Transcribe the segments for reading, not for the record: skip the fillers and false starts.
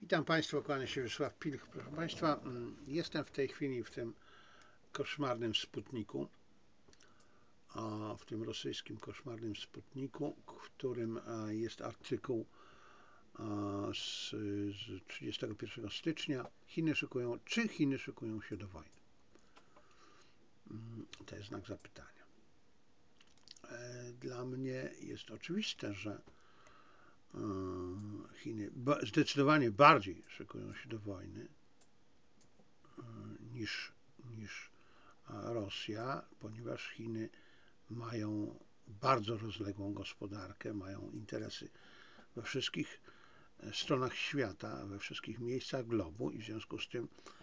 Witam Państwa, kłania się Wiesław Pilch. Proszę Państwa, jestem w tej chwili w tym koszmarnym Sputniku, w tym rosyjskim koszmarnym Sputniku, w którym jest artykuł z 31 stycznia. Czy Chiny szykują się do wojny? To jest znak zapytania. Dla mnie jest oczywiste, że Chiny zdecydowanie bardziej szykują się do wojny niż Rosja, ponieważ Chiny mają bardzo rozległą gospodarkę, mają interesy we wszystkich stronach świata, we wszystkich miejscach globu i w związku z tym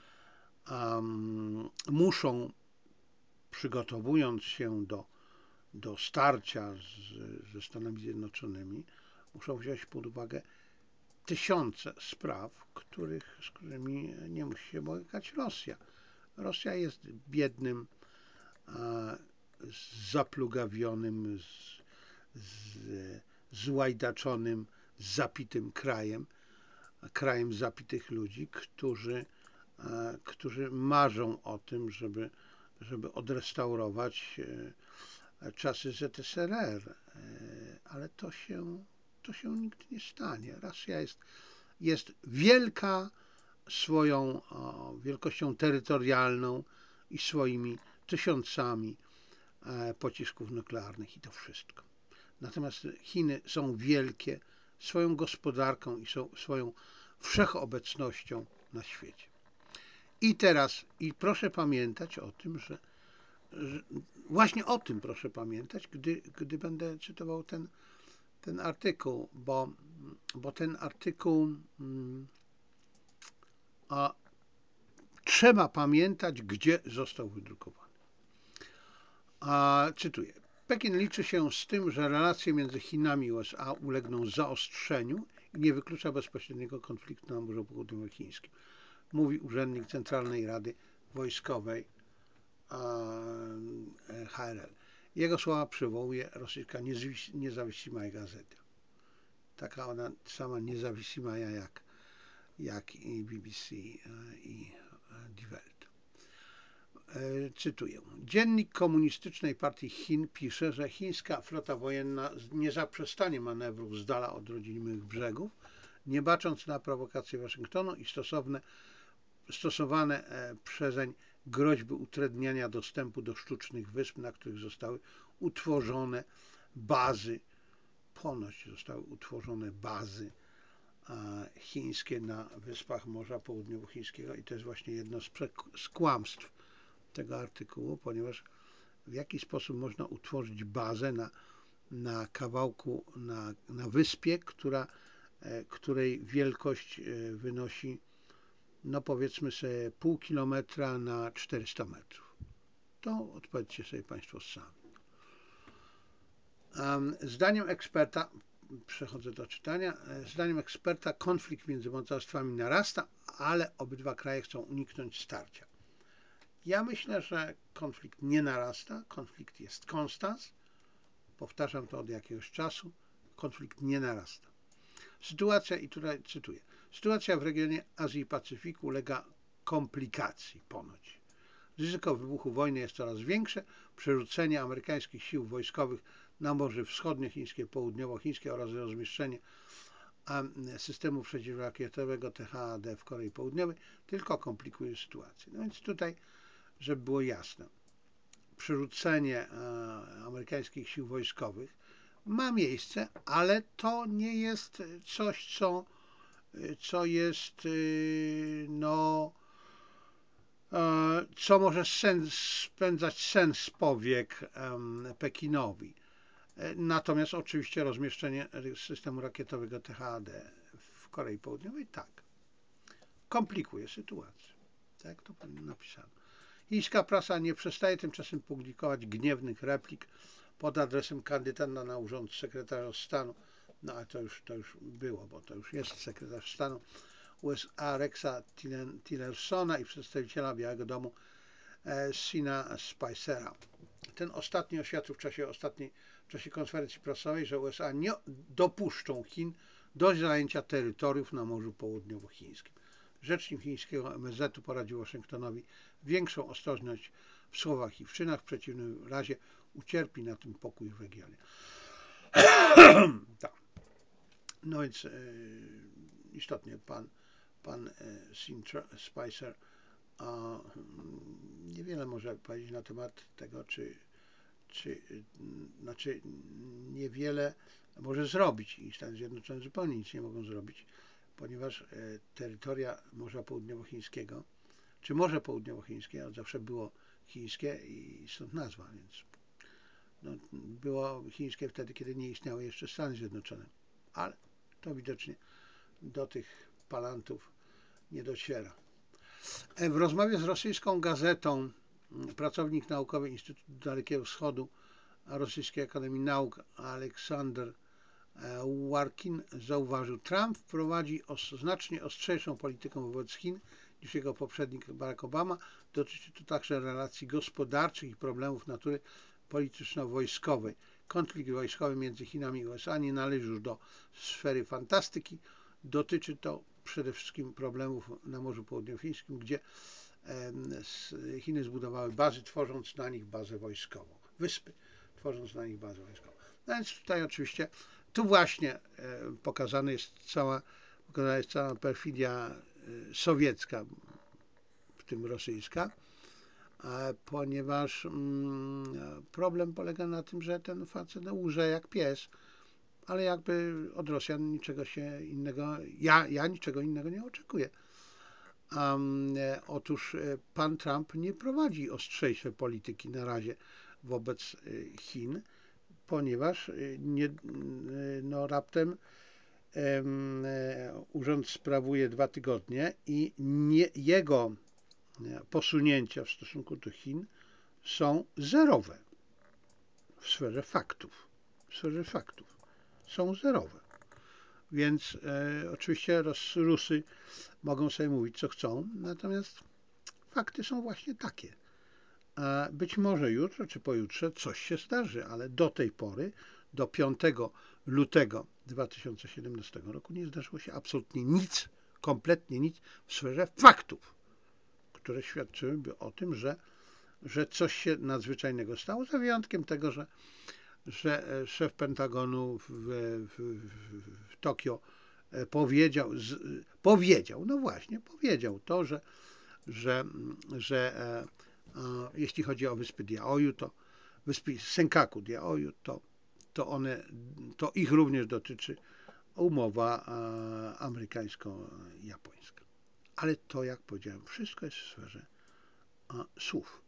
muszą, przygotowując się do starcia ze Stanami Zjednoczonymi, muszą wziąć pod uwagę tysiące spraw, z którymi nie musi się borykać Rosja. Rosja jest biednym, zaplugawionym, złajdaczonym, zapitym krajem zapitych ludzi, którzy marzą o tym, żeby odrestaurować czasy ZSRR, ale to się nigdy nie stanie. Rosja jest wielka swoją wielkością terytorialną i swoimi tysiącami pocisków nuklearnych i to wszystko. Natomiast Chiny są wielkie swoją gospodarką i swoją wszechobecnością na świecie. I proszę pamiętać o tym, że właśnie o tym proszę pamiętać, gdy będę czytował ten artykuł, bo ten artykuł trzeba pamiętać, gdzie został wydrukowany. Cytuję. Pekin liczy się z tym, że relacje między Chinami i USA ulegną zaostrzeniu i nie wyklucza bezpośredniego konfliktu na Morzu Południowochińskim, mówi urzędnik Centralnej Rady Wojskowej HRL. Jego słowa przywołuje rosyjska niezawisima gazeta. Taka ona sama niezawisima jak i BBC i Die Welt. Cytuję. Dziennik Komunistycznej Partii Chin pisze, że chińska flota wojenna nie zaprzestanie manewrów z dala od rodzimych brzegów, nie bacząc na prowokacje Waszyngtonu i stosowane przezeń groźby utrudniania dostępu do sztucznych wysp, na których zostały utworzone bazy, ponoć zostały utworzone bazy chińskie na wyspach Morza Południowochińskiego i to jest właśnie jedno z kłamstw tego artykułu, ponieważ w jaki sposób można utworzyć bazę na kawałku, na wyspie, której wielkość wynosi, no powiedzmy sobie, pół kilometra na 400 metrów. To odpowiedzcie sobie Państwo sami. Zdaniem eksperta, przechodzę do czytania, zdaniem eksperta konflikt między mocarstwami narasta, ale obydwa kraje chcą uniknąć starcia. Ja myślę, że konflikt nie narasta, konflikt jest konstans, powtarzam to od jakiegoś czasu, konflikt nie narasta. Sytuacja, i tutaj cytuję, sytuacja w regionie Azji i Pacyfiku ulega komplikacji ponoć. Ryzyko wybuchu wojny jest coraz większe, przerzucenie amerykańskich sił wojskowych na Morze Wschodniochińskie, Południowochińskie oraz rozmieszczenie systemu przeciwrakietowego THAAD w Korei Południowej tylko komplikuje sytuację. No więc tutaj, żeby było jasne, przerzucenie amerykańskich sił wojskowych ma miejsce, ale to nie jest coś, co jest, co może spędzać sen z powiek Pekinowi. Natomiast oczywiście rozmieszczenie systemu rakietowego THAAD w Korei Południowej tak, komplikuje sytuację. Tak to napisano. Chińska prasa nie przestaje tymczasem publikować gniewnych replik pod adresem kandydata na urząd sekretarza stanu, no ale to już było, bo to już jest sekretarz stanu USA Rexa Tillersona i przedstawiciela Białego Domu Seana Spicera. Ten ostatni oświadczył w czasie konferencji prasowej, że USA nie dopuszczą Chin do zajęcia terytoriów na Morzu Południowochińskim. Rzecznik chińskiego MSZ-u poradził Waszyngtonowi większą ostrożność w słowach i w czynach, w przeciwnym razie ucierpi na tym pokój w regionie. Tak. No więc istotnie pan Spicer niewiele może powiedzieć na temat tego, znaczy niewiele może zrobić i Stany Zjednoczone zupełnie nic nie mogą zrobić, ponieważ terytoria Morza Południowochińskiego, czy Morze Południowochińskie od zawsze było chińskie i stąd nazwa, więc no, było chińskie wtedy, kiedy nie istniały jeszcze Stany Zjednoczone, ale to widocznie do tych palantów nie dociera. W rozmowie z rosyjską gazetą pracownik naukowy Instytutu Dalekiego Wschodu Rosyjskiej Akademii Nauk Aleksander Warkin zauważył, Trump prowadzi znacznie ostrzejszą politykę wobec Chin niż jego poprzednik Barack Obama. Dotyczy to także relacji gospodarczych i problemów natury polityczno-wojskowej. Konflikt wojskowy między Chinami i USA nie należy już do sfery fantastyki. Dotyczy to przede wszystkim problemów na Morzu Południowochińskim, gdzie Chiny zbudowały bazy, tworząc na nich bazę wojskową. Wyspy, tworząc na nich bazę wojskową. No więc tutaj oczywiście, tu właśnie pokazana jest cała perfidia sowiecka, w tym rosyjska, ponieważ problem polega na tym, że ten facet łże jak pies, ale jakby od Rosjan niczego się innego, ja niczego innego nie oczekuję. Otóż pan Trump nie prowadzi ostrzejszej polityki na razie wobec Chin, ponieważ raptem urząd sprawuje 2 tygodnie i jego posunięcia w stosunku do Chin są zerowe w sferze faktów. Są zerowe. Więc oczywiście Rusy mogą sobie mówić, co chcą, natomiast fakty są właśnie takie. Być może jutro czy pojutrze coś się zdarzy, ale do tej pory, do 5 lutego 2017 roku nie zdarzyło się absolutnie nic, kompletnie nic w sferze faktów, które świadczyłyby o tym, że coś się nadzwyczajnego stało, za wyjątkiem tego, że szef Pentagonu w Tokio powiedział to, że jeśli chodzi o wyspy Diaoyu, to wyspy Senkaku Diaoyu, to ich również dotyczy umowa amerykańsko-japońska. Ale to, jak powiedziałem, wszystko jest w sferze słów.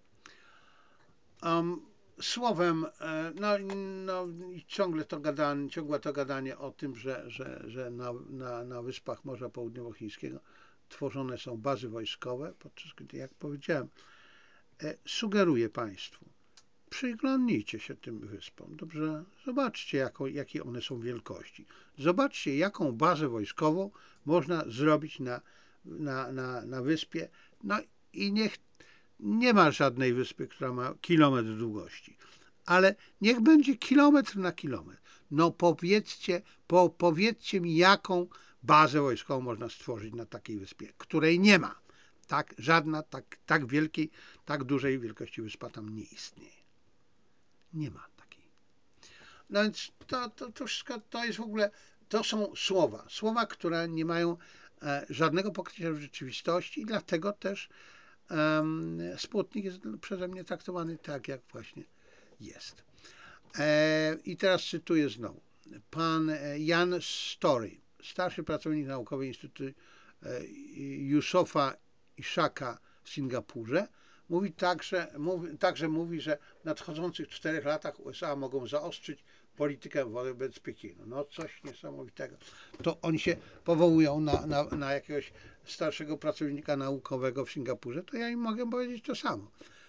Słowem, ciągle to gadanie o tym, że na wyspach Morza Południowochińskiego tworzone są bazy wojskowe, podczas gdy, jak powiedziałem, sugeruję Państwu, przyglądnijcie się tym wyspom, dobrze? Zobaczcie, jakie one są wielkości. Zobaczcie, jaką bazę wojskową można zrobić na wyspie. No i niech nie ma żadnej wyspy, która ma kilometr długości, ale niech będzie kilometr na kilometr. No powiedzcie mi, jaką bazę wojskową można stworzyć na takiej wyspie, której nie ma. Żadna tak wielkiej, tak dużej wielkości wyspa tam nie istnieje. Nie ma takiej. No więc to wszystko to jest w ogóle, to są słowa, które nie mają żadnego pokrycia w rzeczywistości i dlatego też Sputnik jest przeze mnie traktowany tak, jak właśnie jest. I teraz cytuję znowu. Pan Jan Story, starszy pracownik naukowy Instytutu Yusofa Ishaka w Singapurze, mówi, że w nadchodzących 4 latach USA mogą zaostrzyć politykę wobec Pekinu. No coś niesamowitego. To oni się powołują na jakiegoś starszego pracownika naukowego w Singapurze, to ja im mogę powiedzieć to samo.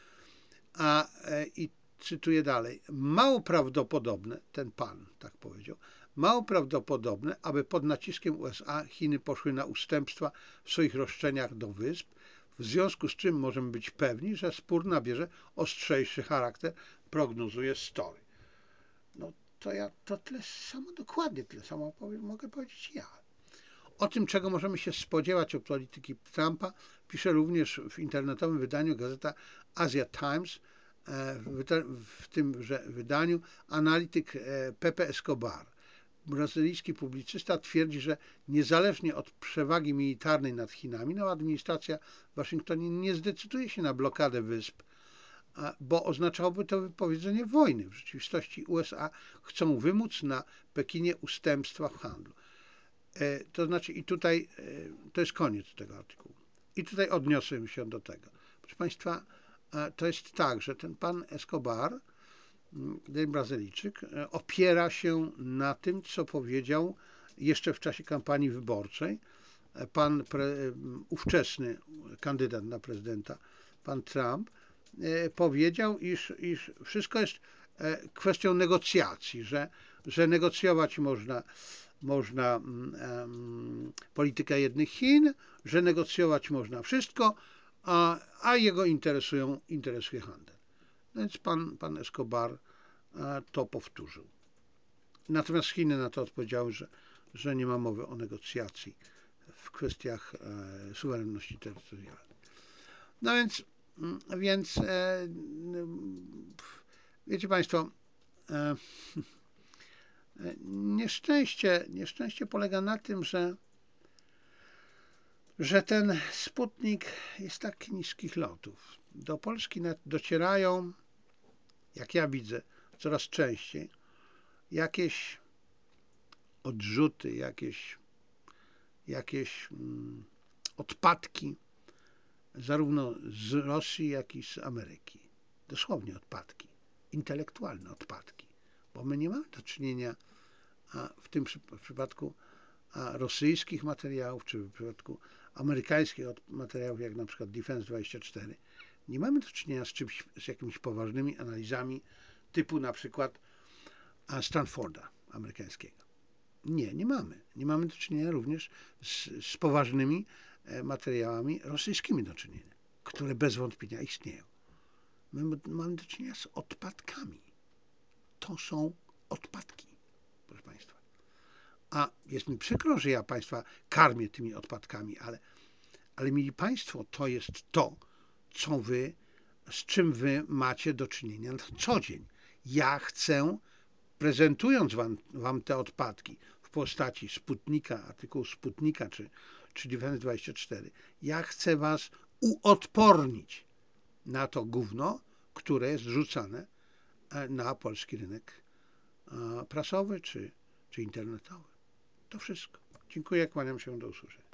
I cytuję dalej. Mało prawdopodobne, ten pan tak powiedział, mało prawdopodobne, aby pod naciskiem USA Chiny poszły na ustępstwa w swoich roszczeniach do wysp, w związku z czym możemy być pewni, że spór nabierze ostrzejszy charakter, prognozuje Story. No to tyle samo, dokładnie tyle samo mogę powiedzieć ja. O tym, czego możemy się spodziewać od polityki Trumpa, pisze również w internetowym wydaniu gazeta Asia Times, w tymże wydaniu analityk Pepe Escobar. Brazylijski publicysta twierdzi, że niezależnie od przewagi militarnej nad Chinami, nowa administracja w Waszyngtonie nie zdecyduje się na blokadę wysp, bo oznaczałoby to wypowiedzenie wojny. W rzeczywistości USA chcą wymóc na Pekinie ustępstwa w handlu. To znaczy i tutaj, to jest koniec tego artykułu. I tutaj odniosę się do tego. Proszę Państwa, to jest tak, że ten pan Escobar, ten Brazylijczyk, opiera się na tym, co powiedział jeszcze w czasie kampanii wyborczej pan ówczesny kandydat na prezydenta, pan Trump, powiedział, iż wszystko jest kwestią negocjacji, że negocjować można politykę jednych Chin, że negocjować można wszystko, a jego interesuje handel. Więc pan Escobar to powtórzył. Natomiast Chiny na to odpowiedziały, że nie ma mowy o negocjacji w kwestiach suwerenności terytorialnej. No więc wiecie Państwo, nieszczęście polega na tym, że ten Sputnik jest tak niskich lotów. Do Polski docierają, jak ja widzę, coraz częściej jakieś odrzuty, jakieś odpadki, zarówno z Rosji, jak i z Ameryki. Dosłownie odpadki, intelektualne odpadki, bo my nie mamy do czynienia w tym przypadku rosyjskich materiałów, czy w przypadku amerykańskich materiałów, jak na przykład Defense24, nie mamy do czynienia z jakimiś poważnymi analizami typu na przykład Stanforda amerykańskiego. Nie mamy. Nie mamy do czynienia również z poważnymi materiałami rosyjskimi do czynienia, które bez wątpienia istnieją. My mamy do czynienia z odpadkami. To są odpadki, proszę Państwa. A jest mi przykro, że ja Państwa karmię tymi odpadkami, ale mili Państwo, to jest to, z czym Wy macie do czynienia na co dzień. Ja chcę, prezentując Wam te odpadki w postaci Sputnika, artykułu Sputnika czy Defense24, ja chcę Was uodpornić na to gówno, które jest rzucane na polski rynek prasowy czy internetowy. To wszystko. Dziękuję, kłaniam się, do usłyszenia.